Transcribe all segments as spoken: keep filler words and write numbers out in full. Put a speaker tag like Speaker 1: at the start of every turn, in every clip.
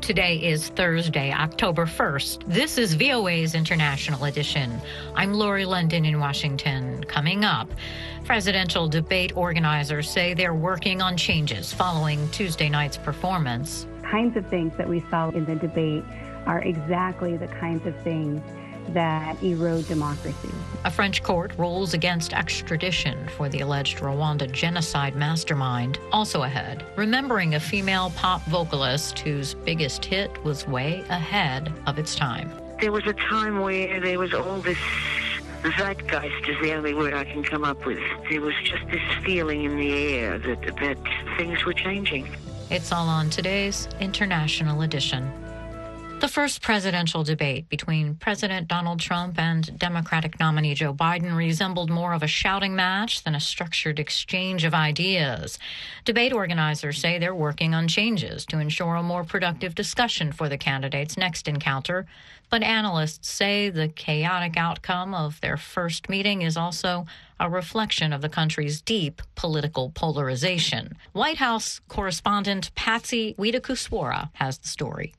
Speaker 1: Today is Thursday, October first. This is V O A's International Edition. I'm Lori London in Washington. Coming up, presidential debate organizers say they're working on changes following Tuesday night's performance.
Speaker 2: Kinds of things that we saw in the debate are exactly the kinds of things that erode democracy.
Speaker 1: A French court rules against extradition for the alleged Rwanda genocide mastermind. Also ahead, remembering a female pop vocalist whose biggest hit was way ahead of its time.
Speaker 3: There was a time where there was all this zeitgeist is the only word I can come up with. There was just this feeling in the air that, that things were changing.
Speaker 1: It's all on today's International Edition. The first presidential debate between President Donald Trump and Democratic nominee Joe Biden resembled more of a shouting match than a structured exchange of ideas. Debate organizers say they're working on changes to ensure a more productive discussion for the candidates' next encounter, but analysts say the chaotic outcome of their first meeting is also a reflection of the country's deep political polarization. White House correspondent Patsy Widakuswara has the story.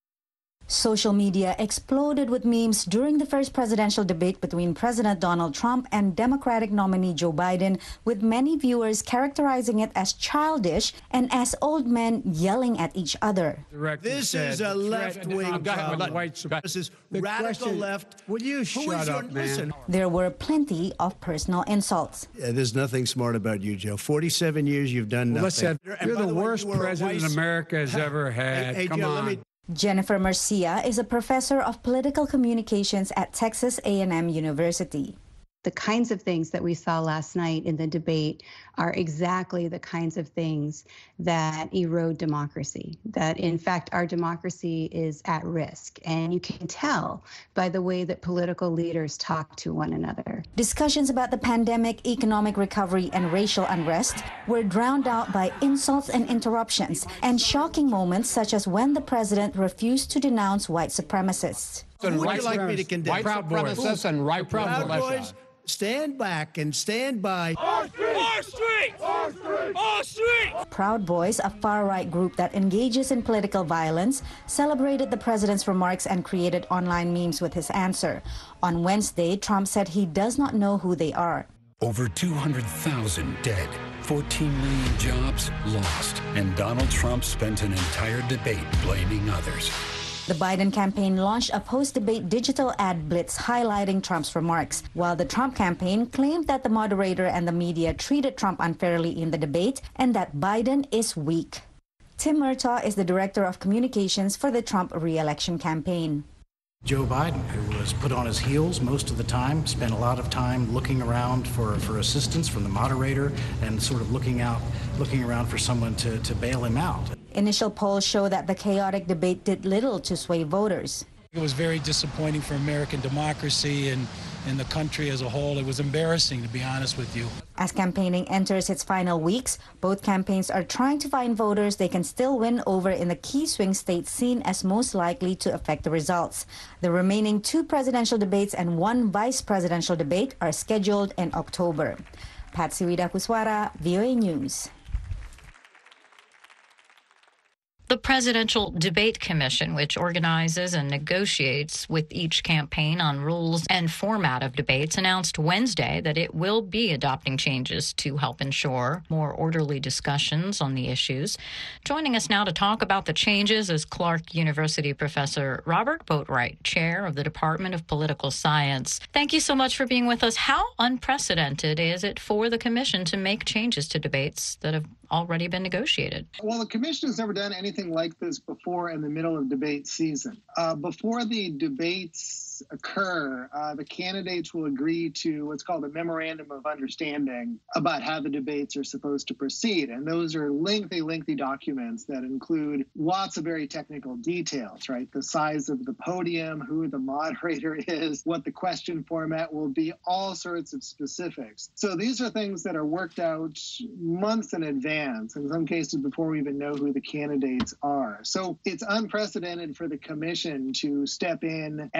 Speaker 4: Social media exploded with memes during the first presidential debate between President Donald Trump and Democratic nominee Joe Biden, with many viewers characterizing it as childish and as old men yelling at each other.
Speaker 5: This is a left-wing problem. This is radical left.
Speaker 6: Will you shut up, man?
Speaker 4: There were plenty of personal insults.
Speaker 5: Yeah, there's nothing smart about you, Joe. forty-seven years you've done nothing.
Speaker 6: Listen, you're the worst president America has ever had.
Speaker 5: Hey, hey,
Speaker 6: Come
Speaker 5: Joe,
Speaker 6: on.
Speaker 5: let me...
Speaker 4: Jennifer Marcia is a professor of political communications at Texas A and M University.
Speaker 2: The kinds of things that we saw last night in the debate are exactly the kinds of things that erode democracy, that in fact our democracy is at risk. And you can tell by the way that political leaders talk to one another.
Speaker 4: Discussions about the pandemic, economic recovery, and racial unrest were drowned out by insults and interruptions, and shocking moments such as when the president refused to denounce white supremacists.
Speaker 5: Who would you like me to condemn?
Speaker 6: White supremacists and right
Speaker 5: Proud
Speaker 6: militia.
Speaker 5: Boys, stand back and stand by.
Speaker 7: Our street! Our street! Our street! Our street!
Speaker 4: Proud Boys, a far-right group that engages in political violence, celebrated the president's remarks and created online memes with his answer. On Wednesday, Trump said he does not know who they are.
Speaker 8: Over two hundred thousand dead, fourteen million jobs lost, and Donald Trump spent an entire debate blaming others.
Speaker 4: The Biden campaign launched a post-debate digital ad blitz highlighting Trump's remarks, while the Trump campaign claimed that the moderator and the media treated Trump unfairly in the debate and that Biden is weak. Tim Murtaugh is the director of communications for the Trump re-election campaign.
Speaker 9: Joe Biden, who was put on his heels most of the time, spent a lot of time looking around for, for assistance from the moderator and sort of looking out, looking around for someone to, to bail him out.
Speaker 4: Initial polls show that the chaotic debate did little to sway voters.
Speaker 10: It was very disappointing for American democracy and, and the country as a whole. It was embarrassing, to be honest with you.
Speaker 4: As campaigning enters its final weeks, both campaigns are trying to find voters they can still win over in the key swing states seen as most likely to affect the results. The remaining two presidential debates and one vice presidential debate are scheduled in October. Patsy Widakuswara, V O A News.
Speaker 1: The Presidential Debate Commission, which organizes and negotiates with each campaign on rules and format of debates, announced Wednesday that it will be adopting changes to help ensure more orderly discussions on the issues. Joining us now to talk about the changes is Clark University professor Robert Boatwright, chair of the Department of Political Science. Thank you so much for being with us. How unprecedented is it for the commission to make changes to debates that have already been negotiated?
Speaker 11: Well, the commission has never done anything like this before in the middle of debate season. Uh, before the debates occur, uh, the candidates will agree to what's called a memorandum of understanding about how the debates are supposed to proceed. And those are lengthy, lengthy documents that include lots of very technical details, right? The size of the podium, who the moderator is, what the question format will be, all sorts of specifics. So these are things that are worked out months in advance, in some cases before we even know who the candidates are. So it's unprecedented for the commission to step in after one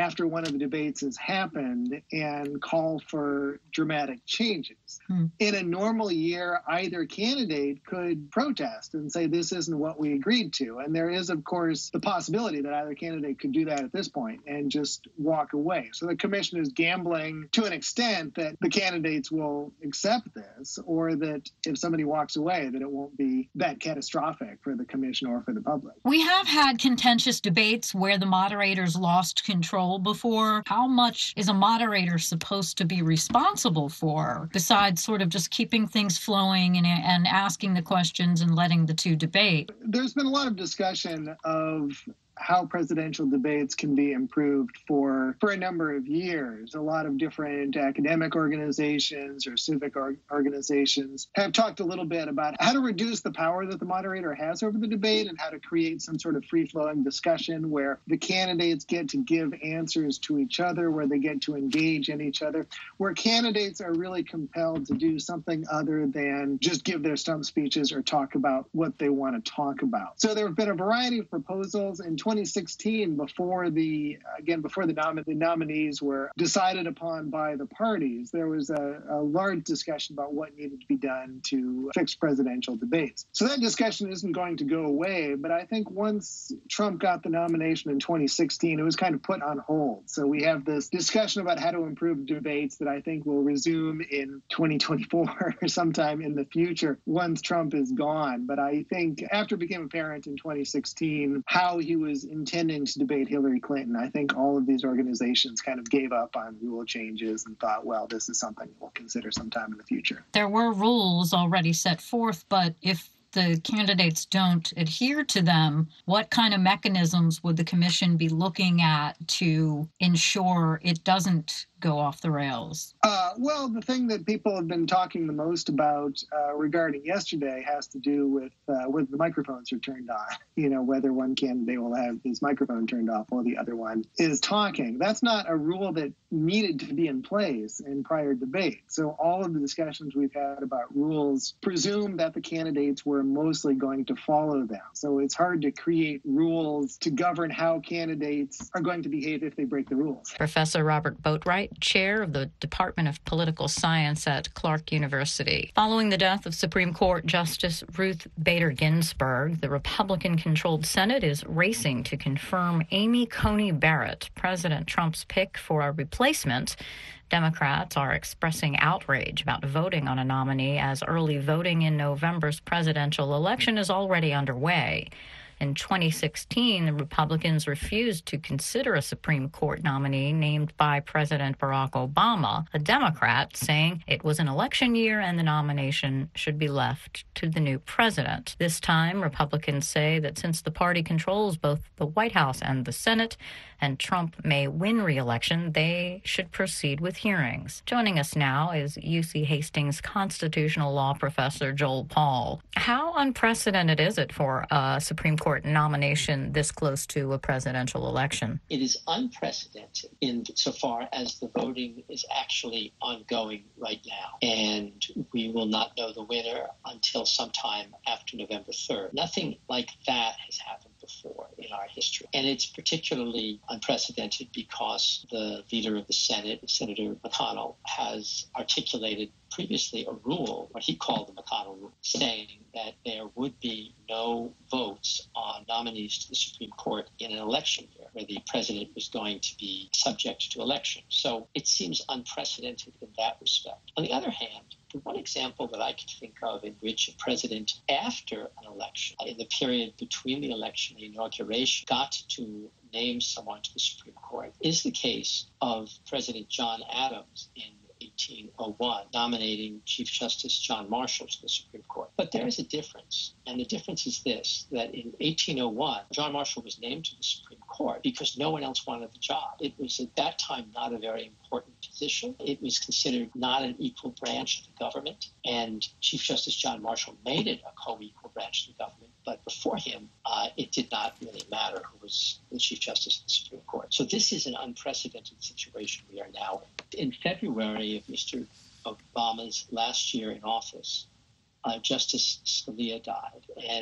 Speaker 11: of the debates has happened and call for dramatic changes. Hmm. In a normal year, either candidate could protest and say, this isn't what we agreed to. And there is, of course, the possibility that either candidate could do that at this point and just walk away. So the commission is gambling to an extent that the candidates will accept this, or that if somebody walks away, that it won't be that catastrophic for the commission or for the public.
Speaker 1: We have had contentious debates where the moderators lost control before. How much is a moderator supposed to be responsible for, besides sort of just keeping things flowing and, and asking the questions and letting the two debate?
Speaker 11: There's been a lot of discussion of how presidential debates can be improved for, for a number of years. A lot of different academic organizations or civic or organizations have talked a little bit about how to reduce the power that the moderator has over the debate and how to create some sort of free-flowing discussion where the candidates get to give answers to each other, where they get to engage in each other, where candidates are really compelled to do something other than just give their stump speeches or talk about what they want to talk about. So there have been a variety of proposals in twenty sixteen, before the, again, before the, nom- the nominees were decided upon by the parties, there was a, a large discussion about what needed to be done to fix presidential debates. So that discussion isn't going to go away, but I think once Trump got the nomination in twenty sixteen, it was kind of put on hold. So we have this discussion about how to improve debates that I think will resume in twenty twenty-four or sometime in the future once Trump is gone. But I think after it became apparent in twenty sixteen how he was intending to debate Hillary Clinton, I think all of these organizations kind of gave up on rule changes and thought, well, this is something we'll consider sometime in the future.
Speaker 1: There were rules already set forth, but if the candidates don't adhere to them, what kind of mechanisms would the commission be looking at to ensure it doesn't go off the rails?
Speaker 11: Uh, well, the thing that people have been talking the most about uh, regarding yesterday has to do with uh, whether the microphones are turned on. You know, whether one candidate will have his microphone turned off while the other one is talking. That's not a rule that needed to be in place in prior debates. So all of the discussions we've had about rules presume that the candidates were mostly going to follow them. So it's hard to create rules to govern how candidates are going to behave if they break the rules.
Speaker 1: Professor Robert Boatwright, chair of the Department of Political Science at Clark University. Following the death of Supreme Court Justice Ruth Bader Ginsburg, the Republican-controlled Senate is racing to confirm Amy Coney Barrett, President Trump's pick for a replacement. Democrats are expressing outrage about voting on a nominee as early voting in November's presidential election is already underway. In twenty sixteen, the Republicans refused to consider a Supreme Court nominee named by President Barack Obama, a Democrat, saying it was an election year and the nomination should be left to the new president. This time, Republicans say that since the party controls both the White House and the Senate, and Trump may win re-election, they should proceed with hearings. Joining us now is U C Hastings constitutional law professor Joel Paul. How unprecedented is it for a Supreme Court nomination this close to a presidential election?
Speaker 12: It is unprecedented insofar as the voting is actually ongoing right now, and we will not know the winner until sometime after November third. Nothing like that has happened before in our history. And it's particularly unprecedented because the leader of the Senate, Senator McConnell, has articulated previously a rule, what he called the McConnell rule, saying that there would be no votes on nominees to the Supreme Court in an election year where the president was going to be subject to election. So it seems unprecedented in that respect. On the other hand, the one example that I could think of in which a president, after an election, in the period between the election and the inauguration, got to name someone to the Supreme Court is the case of President John Adams in eighteen oh one, nominating Chief Justice John Marshall to the Supreme Court. But there is a difference, and the difference is this, that in eighteen oh one, John Marshall was named to the Supreme Court because no one else wanted the job. It was at that time not a very important position. It was considered not an equal branch of the government, and Chief Justice John Marshall made it a co-equal branch of the government. But before him, uh, it did not really matter who was the Chief Justice of the Supreme Court. So this is an unprecedented situation we are now in. In February of Mister Obama's last year in office, uh, Justice Scalia died. And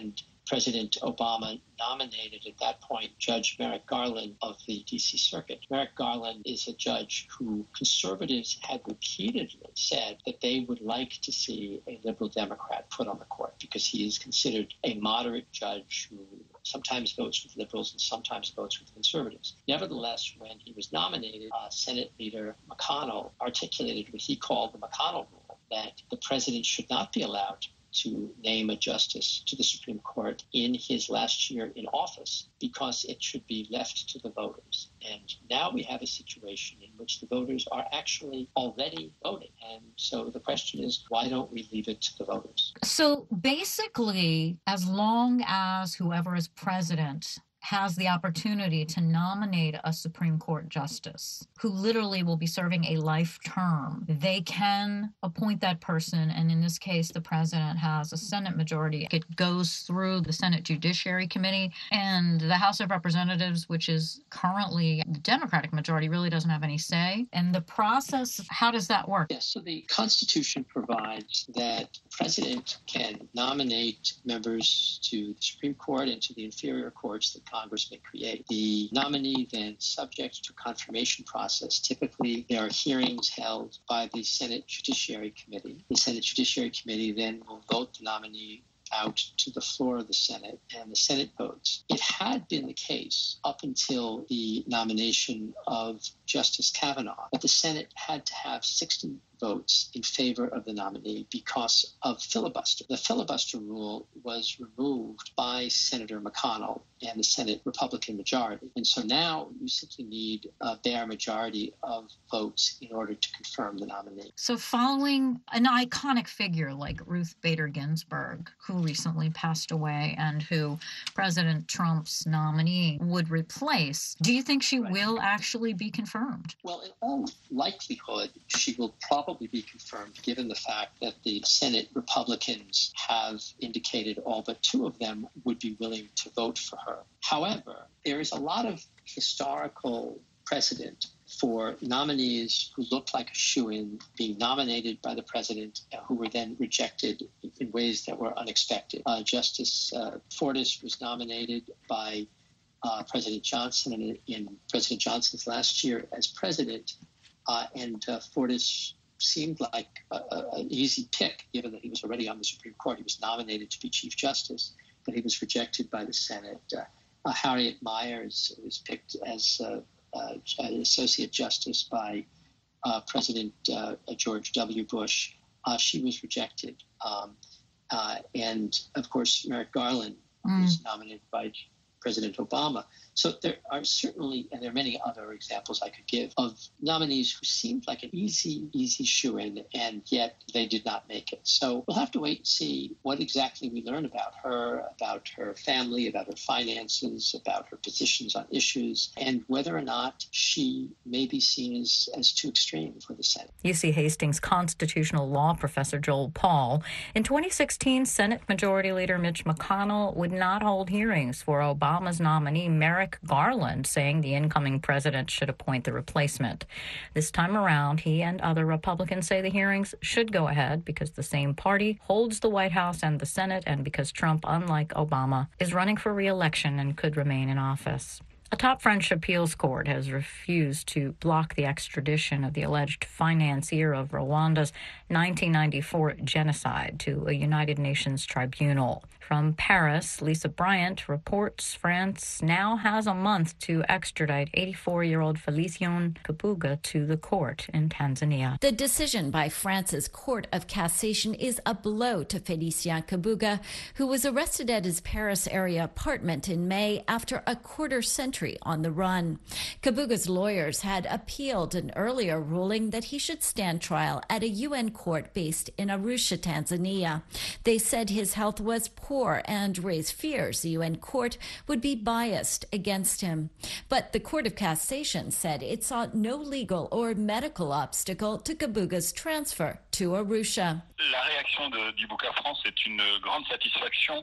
Speaker 12: President Obama nominated at that point Judge Merrick Garland of the D C Circuit. Merrick Garland is a judge who conservatives had repeatedly said that they would like to see a liberal Democrat put on the court because he is considered a moderate judge who sometimes votes with liberals and sometimes votes with conservatives. Nevertheless, when he was nominated, uh, Senate Leader McConnell articulated what he called the McConnell rule, that the president should not be allowed to name a justice to the Supreme Court in his last year in office because it should be left to the voters. And now we have a situation in which the voters are actually already voting. And so the question is, why don't we leave it to the voters?
Speaker 1: So basically, as long as whoever is president has the opportunity to nominate a Supreme Court justice who literally will be serving a life term, they can appoint that person. And in this case, the president has a Senate majority. It goes through the Senate Judiciary Committee, and the House of Representatives, which is currently the Democratic majority, really doesn't have any say. And the process, how does that work?
Speaker 12: Yes, so the Constitution provides that the president can nominate members to the Supreme Court and to the inferior courts that Congress may create. The nominee then, subject to confirmation process, typically there are hearings held by the Senate Judiciary Committee. The Senate Judiciary Committee then will vote the nominee out to the floor of the Senate, and the Senate votes. It had been the case up until the nomination of Justice Kavanaugh that the Senate had to have sixty votes in favor of the nominee because of filibuster. The filibuster rule was removed by Senator McConnell and the Senate Republican majority. And so now you simply need a bare majority of votes in order to confirm the nominee.
Speaker 1: So following an iconic figure like Ruth Bader Ginsburg, who recently passed away and who President Trump's nominee would replace, do you think she right. will actually be confirmed?
Speaker 12: Well, in all likelihood, she will probably Probably be confirmed, given the fact that the Senate Republicans have indicated all but two of them would be willing to vote for her. However, there is a lot of historical precedent for nominees who looked like a shoo-in being nominated by the president, uh, who were then rejected in ways that were unexpected. Uh, Justice uh, Fortas was nominated by uh, President Johnson in, in President Johnson's last year as president, uh, and uh, Fortas seemed like a, a, an easy pick, given that he was already on the Supreme Court. He was nominated to be Chief Justice, but he was rejected by the Senate. Uh, uh, Harriet Miers was picked as uh, uh, an Associate Justice by uh, President uh, George W. Bush. Uh, she was rejected. Um, uh, and, of course, Merrick Garland mm. was nominated by President Obama. So there are certainly, and there are many other examples I could give, of nominees who seemed like an easy, easy shoo-in, and yet they did not make it. So we'll have to wait and see what exactly we learn about her, about her family, about her finances, about her positions on issues, and whether or not she may be seen as, as too extreme for the Senate.
Speaker 1: U C Hastings constitutional law professor Joel Paul. In twenty sixteen, Senate Majority Leader Mitch McConnell would not hold hearings for Obama's nominee, Merrick Garland, saying the incoming president should appoint the replacement. This time around, he and other Republicans say the hearings should go ahead because the same party holds the White House and the Senate, and because Trump, unlike Obama, is running for re-election and could remain in office. A top French appeals court has refused to block the extradition of the alleged financier of Rwanda's nineteen ninety-four genocide to a United Nations tribunal. From Paris, Lisa Bryant reports France now has a month to extradite eighty-four-year-old Felician Kabuga to the court in Tanzania.
Speaker 13: The decision by France's Court of Cassation is a blow to Felician Kabuga, who was arrested at his Paris area apartment in May after a quarter century on the run. Kabuga's lawyers had appealed an earlier ruling that he should stand trial at a U N court based in Arusha, Tanzania. They said his health was poor and raised fears the U N court would be biased against him. But the Court of Cassation said it saw no legal or medical obstacle to Kabuga's transfer to Arusha.
Speaker 14: La réaction de, du Bouquet France est une grande satisfaction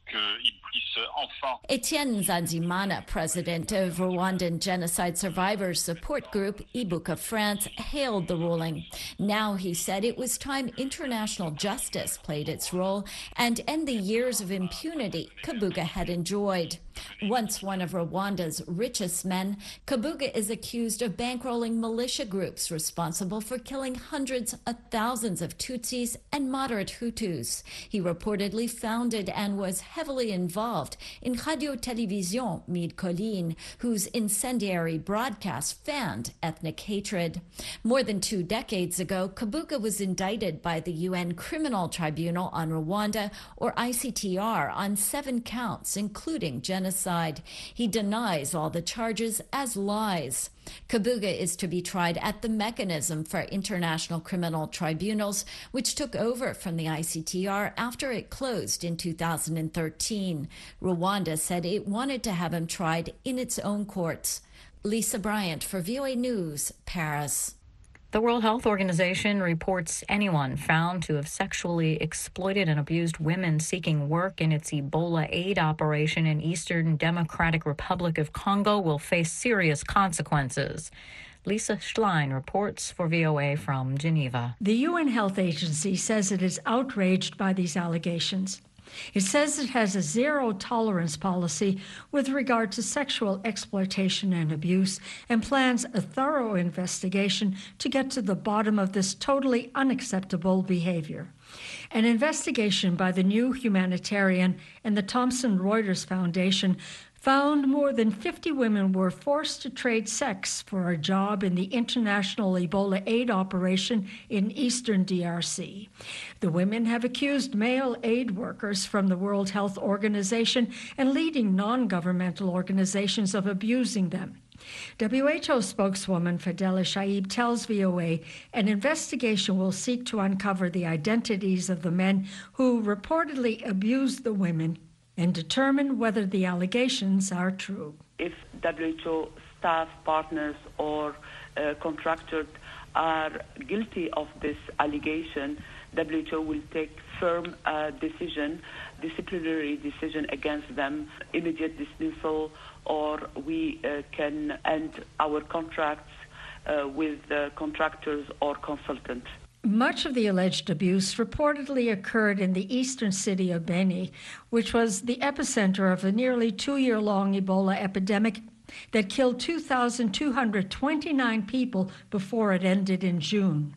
Speaker 13: Etienne Nsanzimana, president of Rwandan Genocide Survivors Support Group, Ibuka France, hailed the ruling. Now, he said, it was time international justice played its role and end the years of impunity Kabuga had enjoyed. Once one of Rwanda's richest men, Kabuga is accused of bankrolling militia groups responsible for killing hundreds of thousands of Tutsis and moderate Hutus. He reportedly founded and was heavily involved in Radio Television Mid Colline, whose incendiary broadcast fanned ethnic hatred. More than two decades ago, Kabuga was indicted by the U N Criminal Tribunal on Rwanda, or I C T R, on seven counts, including genocide. He denies all the charges as lies. Kabuga is to be tried at the Mechanism for International Criminal Tribunals, which took over from the I C T R after it closed in two thousand thirteen. Rwanda said it wanted to have him tried in its own courts. Lisa Bryant for V O A News, Paris.
Speaker 1: The World Health Organization reports anyone found to have sexually exploited and abused women seeking work in its Ebola aid operation in Eastern Democratic Republic of Congo will face serious consequences. Lisa Schlein reports for V O A from Geneva.
Speaker 14: The U N Health Agency says it is outraged by these allegations. It says it has a zero-tolerance policy with regard to sexual exploitation and abuse and plans a thorough investigation to get to the bottom of this totally unacceptable behavior. An investigation by the New Humanitarian and the Thomson Reuters Foundation found more than fifty women were forced to trade sex for a job in the international Ebola aid operation in eastern D R C. The women have accused male aid workers from the World Health Organization and leading non-governmental organizations of abusing them. W H O spokeswoman Fadela Shaib tells V O A an investigation will seek to uncover the identities of the men who reportedly abused the women and determine whether the allegations are true.
Speaker 15: If W H O staff, partners, or uh, contractors are guilty of this allegation, W H O will take firm uh, decision, disciplinary decision against them, immediate dismissal, or we uh, can end our contracts uh, with uh, contractors or consultants.
Speaker 14: Much of the alleged abuse reportedly occurred in the eastern city of Beni, which was the epicenter of a nearly two-year-long Ebola epidemic that killed two thousand two hundred twenty-nine people before it ended in June.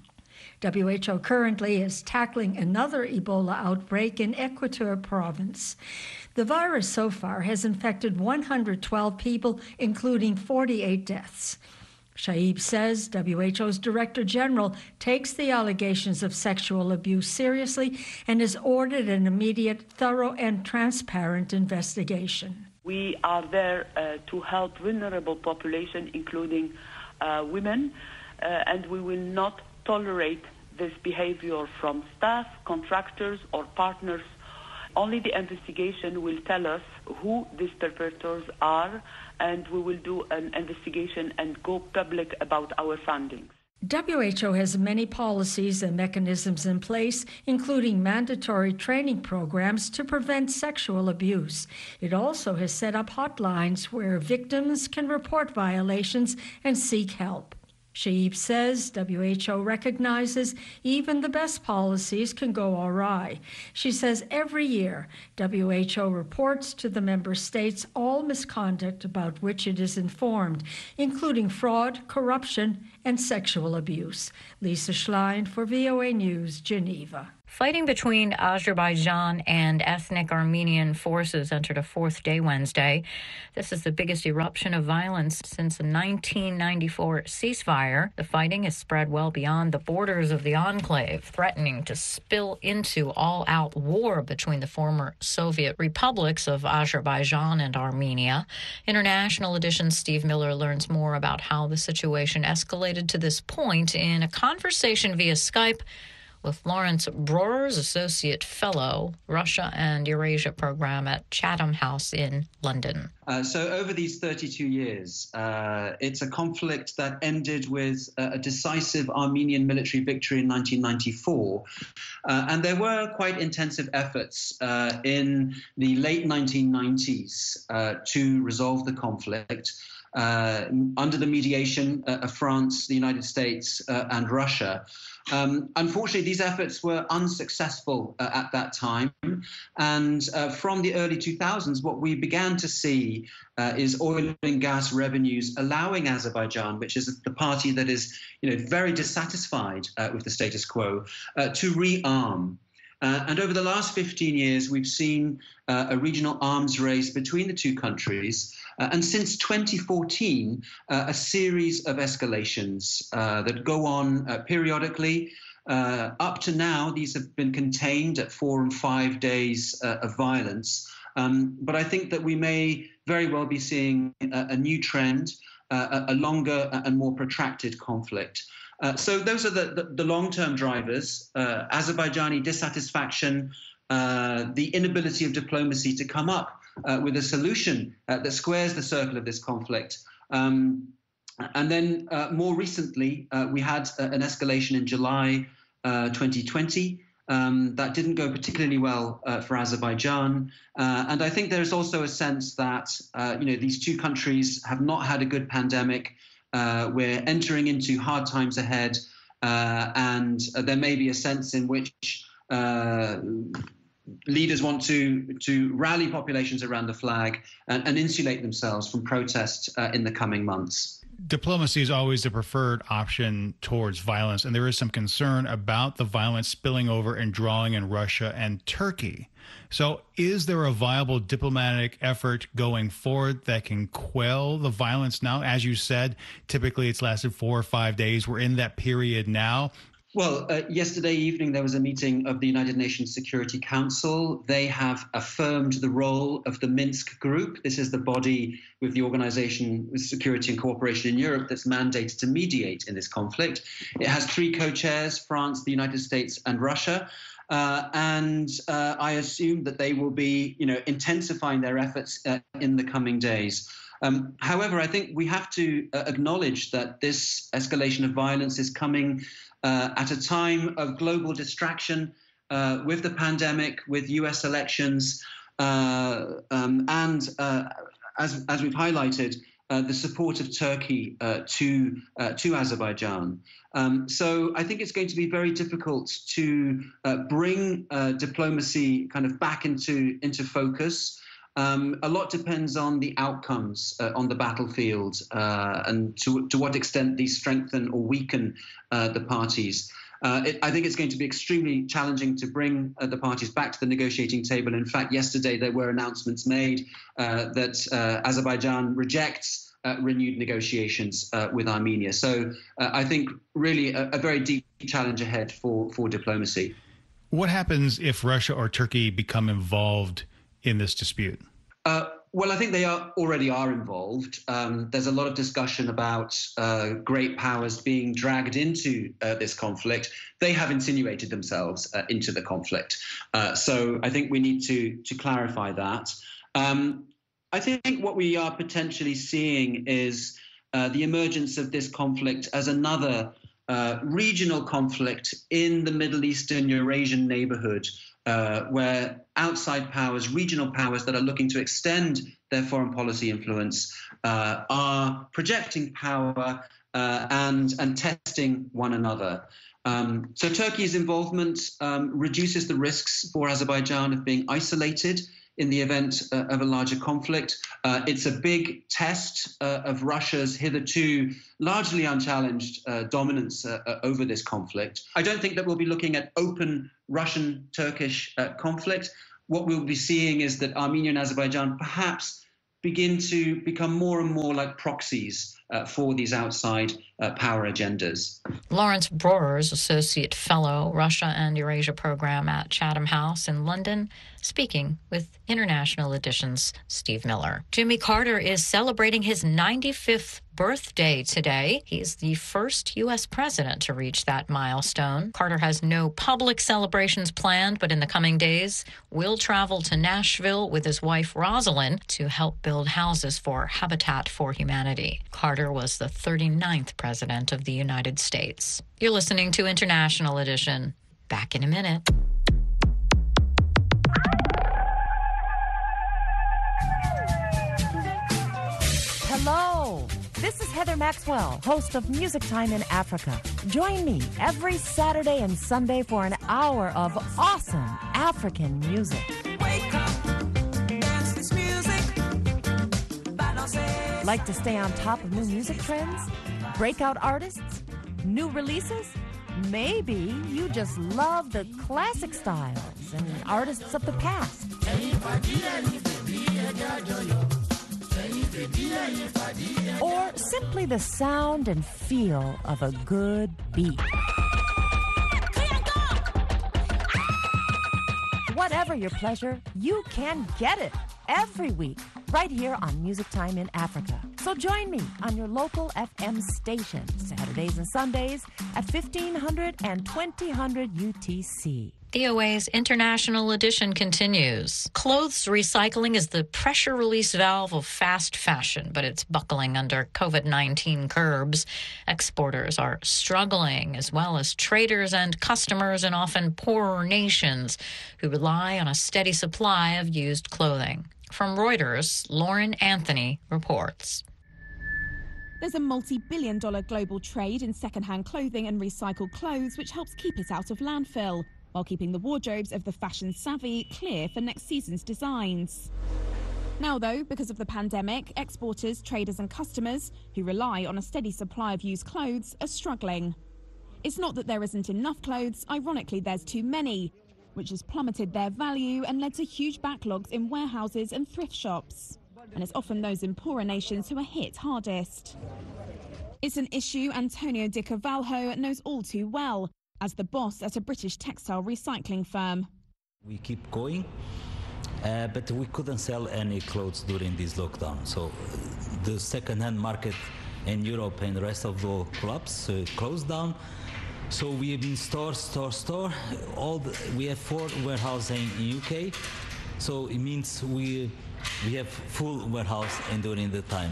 Speaker 14: W H O currently is tackling another Ebola outbreak in Equateur province. The virus so far has infected one hundred twelve people, including forty-eight deaths. Shaib says W H O's Director General takes the allegations of sexual abuse seriously and has ordered an immediate, thorough, and transparent investigation.
Speaker 15: We are there uh, to help vulnerable population, including uh, women, uh, and we will not tolerate this behavior from staff, contractors, or partners. Only the investigation will tell us who these perpetrators are, and we will do an investigation and go public about our findings.
Speaker 14: W H O has many policies and mechanisms in place, including mandatory training programs to prevent sexual abuse. It also has set up hotlines where victims can report violations and seek help. Shaib says W H O recognizes even the best policies can go awry. She says every year W H O reports to the member states all misconduct about which it is informed, including fraud, corruption, and sexual abuse. Lisa Schlein for V O A News, Geneva.
Speaker 1: Fighting between Azerbaijan and ethnic Armenian forces entered a fourth day Wednesday. This is the biggest eruption of violence since the nineteen ninety-four ceasefire. The fighting has spread well beyond the borders of the enclave, threatening to spill into all-out war between the former Soviet republics of Azerbaijan and Armenia. International Edition's Steve Miller learns more about how the situation escalated to this point in a conversation via Skype with Lawrence Brorers, Associate Fellow, Russia and Eurasia Program at Chatham House in London.
Speaker 16: Uh, so over these thirty-two years, uh, it's a conflict that ended with a, a decisive Armenian military victory in nineteen ninety-four. Uh, and there were quite intensive efforts uh, in the late nineteen nineties uh, to resolve the conflict. Uh, under the mediation uh, of France, the United States, uh, and Russia. Um, unfortunately, these efforts were unsuccessful uh, at that time. And uh, from the early two thousands, what we began to see uh, is oil and gas revenues allowing Azerbaijan, which is the party that is, you know, very dissatisfied uh, with the status quo, uh, to rearm. Uh, and over the last fifteen years, we've seen uh, a regional arms race between the two countries. Uh, and since twenty fourteen, uh, a series of escalations uh, that go on uh, periodically. Uh, up to now, these have been contained at four and five days uh, of violence. Um, but I think that we may very well be seeing a, a new trend, uh, a, a longer and more protracted conflict. Uh, so those are the, the, the long-term drivers, uh, Azerbaijani dissatisfaction, uh, the inability of diplomacy to come up uh, with a solution uh, that squares the circle of this conflict. Um, and then uh, more recently, uh, we had uh, an escalation in July uh, twenty twenty. Um, that didn't go particularly well uh, for Azerbaijan. Uh, and I think there's also a sense that, uh, you know, these two countries have not had a good pandemic. Uh, we're entering into hard times ahead, uh, and uh, there may be a sense in which uh, leaders want to to rally populations around the flag and, and insulate themselves from protest uh, in the coming months.
Speaker 17: Diplomacy is always the preferred option towards violence, and there is some concern about the violence spilling over and drawing in Russia and Turkey. So is there a viable diplomatic effort going forward that can quell the violence now? As you said, typically it's lasted four or five days. We're in that period now.
Speaker 16: Well, uh, yesterday evening, there was a meeting of the United Nations Security Council. They have affirmed the role of the Minsk Group. This is the body with the Organization of Security and Cooperation in Europe that's mandated to mediate in this conflict. It has three co-chairs, France, the United States, and Russia. Uh, and uh, I assume that they will be, you know, intensifying their efforts uh, in the coming days. Um, however, I think we have to uh, acknowledge that this escalation of violence is coming uh, at a time of global distraction uh, with the pandemic, with U S elections, uh, um, and uh, as, as we've highlighted, uh, the support of Turkey uh, to uh, to Azerbaijan. Um, so I think it's going to be very difficult to uh, bring uh, diplomacy kind of back into into focus. Um, a lot depends on the outcomes uh, on the battlefield uh, and to, to what extent these strengthen or weaken uh, the parties. Uh, it, I think it's going to be extremely challenging to bring uh, the parties back to the negotiating table. In fact, yesterday there were announcements made uh, that uh, Azerbaijan rejects uh, renewed negotiations uh, with Armenia. So uh, I think really a, a very deep challenge ahead for, for diplomacy.
Speaker 17: What happens if Russia or Turkey become involved in this dispute?
Speaker 16: Uh, well, I think they are already are involved. Um, there's a lot of discussion about uh, great powers being dragged into uh, this conflict. They have insinuated themselves uh, into the conflict. Uh, so I think we need to, to clarify that. Um, I think what we are potentially seeing is uh, the emergence of this conflict as another uh, regional conflict in the Middle Eastern Eurasian neighborhood, Uh, where outside powers, regional powers that are looking to extend their foreign policy influence uh, are projecting power uh, and, and testing one another. Um, so Turkey's involvement um, reduces the risks for Azerbaijan of being isolated in the event uh, of a larger conflict. Uh, it's a big test uh, of Russia's hitherto largely unchallenged uh, dominance uh, uh, over this conflict. I don't think that we'll be looking at open Russian-Turkish uh, conflict. What we'll be seeing is that Armenia and Azerbaijan perhaps begin to become more and more like proxies uh, for these outside uh, power agendas.
Speaker 1: Lawrence Brorers, Associate Fellow, Russia and Eurasia Program at Chatham House in London, speaking with International Edition's Steve Miller. Jimmy Carter is celebrating his ninety-fifth birthday today. He's the first U S president to reach that milestone. Carter has no public celebrations planned, but in the coming days will travel to Nashville with his wife Rosalind to help build houses for Habitat for Humanity. Carter was the thirty-ninth president of the United States. You're listening to International Edition. Back in a minute.
Speaker 18: Hello, this is Heather Maxwell, host of Music Time in Africa. Join me every Saturday and Sunday for an hour of awesome African music. Wake up, dance this music. Like to stay on top of new music trends? Breakout artists? New releases? Maybe you just love the classic styles and artists of the past. Or simply the sound and feel of a good beat. Whatever your pleasure, you can get it every week right here on Music Time in Africa. So join me on your local F M station Saturdays and Sundays at fifteen hundred and twenty hundred U T C.
Speaker 1: V O A's International Edition continues. Clothes recycling is the pressure release valve of fast fashion, but it's buckling under COVID nineteen curbs. Exporters are struggling, as well as traders and customers in often poorer nations who rely on a steady supply of used clothing. From Reuters, Lauren Anthony reports.
Speaker 19: There's a multi-billion dollar global trade in second-hand clothing and recycled clothes, which helps keep it out of landfill, while keeping the wardrobes of the fashion-savvy clear for next season's designs. Now, though, because of the pandemic, exporters, traders and customers who rely on a steady supply of used clothes are struggling. It's not that there isn't enough clothes, ironically there's too many, which has plummeted their value and led to huge backlogs in warehouses and thrift shops. And it's often those in poorer nations who are hit hardest. It's an issue Antonio Di Cavalho knows all too well, as the boss at a British textile recycling firm.
Speaker 20: We keep going, uh, but we couldn't sell any clothes during this lockdown. So the second-hand market in Europe and the rest of the clubs uh, closed down. So we have been store, store, store. All the, we have four warehouses in U K. So it means we we have full warehouse and during the time.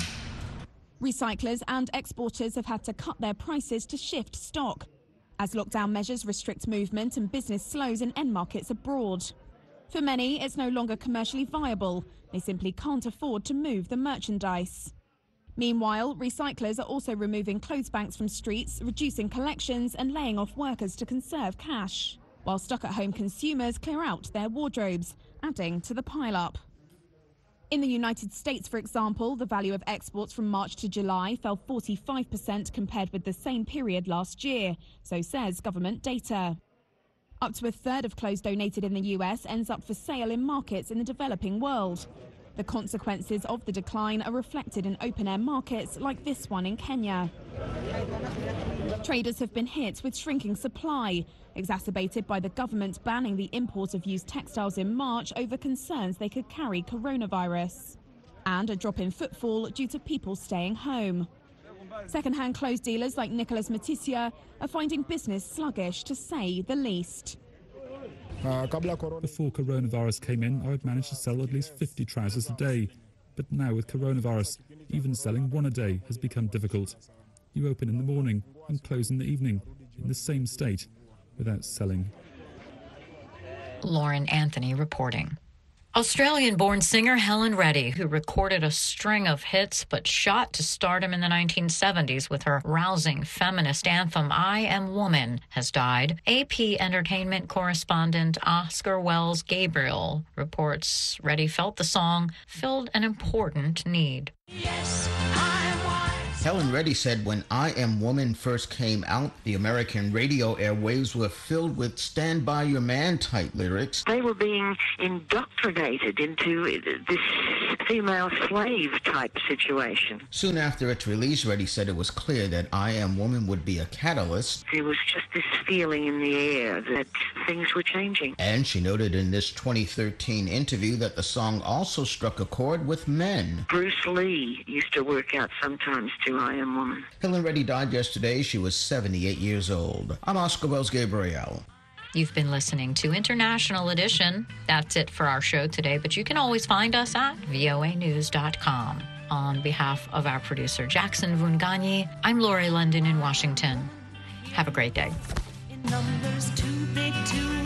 Speaker 19: Recyclers and exporters have had to cut their prices to shift stock, as lockdown measures restrict movement and business slows in end markets abroad. For many, it's no longer commercially viable. They simply can't afford to move the merchandise. Meanwhile, recyclers are also removing clothes banks from streets, reducing collections and laying off workers to conserve cash, while stuck-at-home consumers clear out their wardrobes, adding to the pile-up. In the United States, for example, the value of exports from March to July fell forty-five percent compared with the same period last year, so says government data. Up to a third of clothes donated in the U S ends up for sale in markets in the developing world. The consequences of the decline are reflected in open-air markets like this one in Kenya. Traders have been hit with shrinking supply, exacerbated by the government banning the import of used textiles in March over concerns they could carry coronavirus, and a drop in footfall due to people staying home. Second-hand clothes dealers like Nicholas Matisia are finding business sluggish, to say the least.
Speaker 21: Before coronavirus came in, I would manage to sell at least fifty trousers a day. But now with coronavirus, even selling one a day has become difficult. You open in the morning and close in the evening, in the same state, without selling.
Speaker 1: Lauren Anthony reporting. Australian-born singer Helen Reddy, who recorded a string of hits but shot to stardom in the nineteen seventies with her rousing feminist anthem I Am Woman, has died. A P entertainment correspondent Oscar Wells Gabriel reports Reddy felt the song filled an important need.
Speaker 22: Yes, I'm wise.
Speaker 3: Helen Reddy said when I Am Woman first came out, the American radio airwaves were filled with Stand By Your Man type lyrics.
Speaker 22: They were being indoctrinated into this female slave type situation.
Speaker 3: Soon after its release, Reddy said it was clear that I Am Woman would be a catalyst.
Speaker 22: There was just this feeling in the air that things were changing.
Speaker 3: And she noted in this twenty thirteen interview that the song also struck a chord with men.
Speaker 22: Bruce Lee used to work out sometimes to I Am Woman.
Speaker 3: Helen Reddy died yesterday. She was seventy-eight years old. I'm Oscar Wells Gabriel.
Speaker 1: You've been listening to International Edition. That's it for our show today, but you can always find us at V O A news dot com. On behalf of our producer, Jackson Vunganyi, I'm Lori London in Washington. Have a great day.
Speaker 23: Numbers too big to